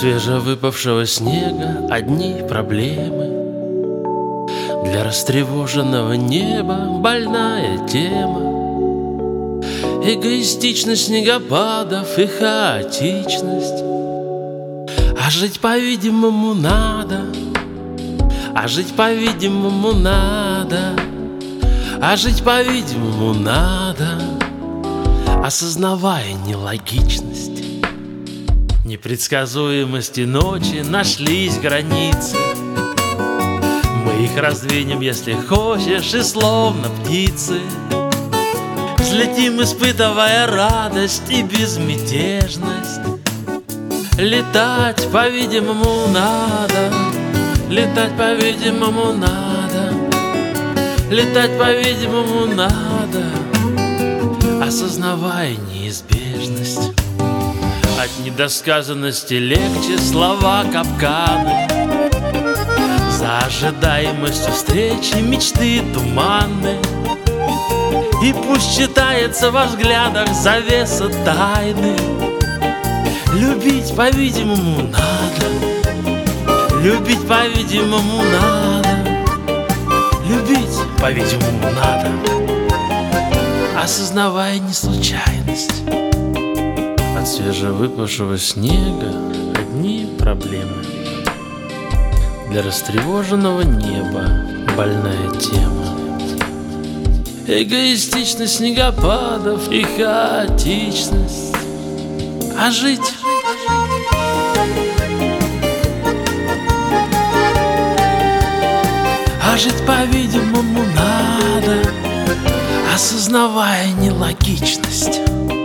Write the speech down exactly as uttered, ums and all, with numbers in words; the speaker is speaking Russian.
свежевыпавшего снега одни проблемы. Для растревоженного неба больная тема. Эгоистичность снегопадов и хаотичность. А жить, по-видимому, надо. А жить, по-видимому, надо. А жить, по-видимому, надо, осознавая нелогичность, непредсказуемости ночи нашлись границы. Мы их раздвинем, если хочешь, и словно птицы взлетим, испытывая радость и безмятежность. Летать, по-видимому, надо. Летать, по-видимому, надо. Летать, по-видимому, надо, осознавая неизбежность. От недосказанности легче слова капканы. За ожидаемостью встречи мечты туманны. И пусть читается во взглядах завеса тайны. Любить, по-видимому, надо. Любить, по-видимому, надо. Любить, по-видимому, надо, осознавая неслучайность. От свежевыпавшего снега одни проблемы. Для растревоженного неба больная тема. Эгоистичность снегопадов и хаотичность. А жить... А жить, по-видимому, надо, осознавая нелогичность.